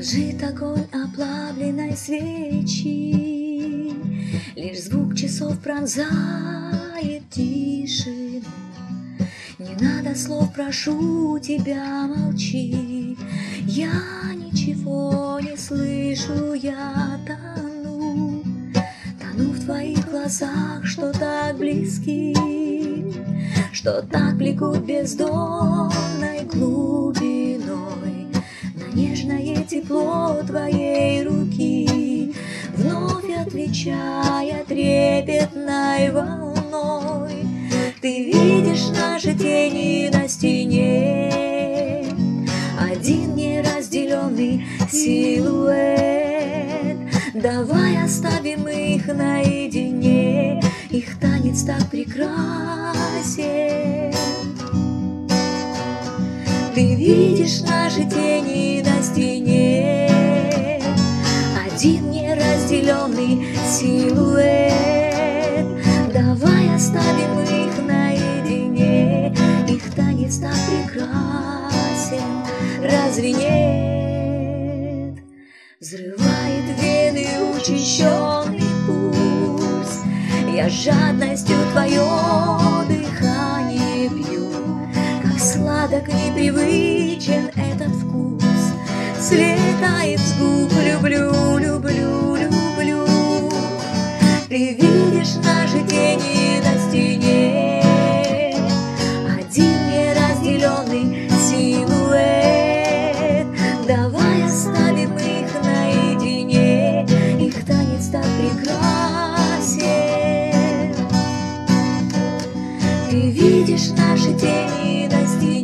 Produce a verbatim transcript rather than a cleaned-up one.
Дрожит огонь оплавленной свечи, лишь звук часов пронзает тишину. Не надо слов, прошу тебя, молчи. Я ничего не слышу, я тону, тону в твоих глазах, что так близки, что так влекут бездонной глубиной. На нежное тепло твоей руки, вновь отвечая трепетной волной. Ты видишь наши тени на стене, один неразделенный силуэт. Давай оставим их наедине, их танец так прекрасен. Ты видишь наши тени на стене, один неразделенный силуэт. Давай оставим их наедине, их танец так прекрасен, разве нет? Взрывает вены учащенный пульс, я жадностью твое дыхание пью. Как сладок, непривычен этот вкус, слетает с губ. Люблю, люблю, люблю. Ты видишь наши тени на стене, один неразделенный силуэт. Давай оставим их наедине, их танец так прекрасен. Ты видишь наши тени на стене.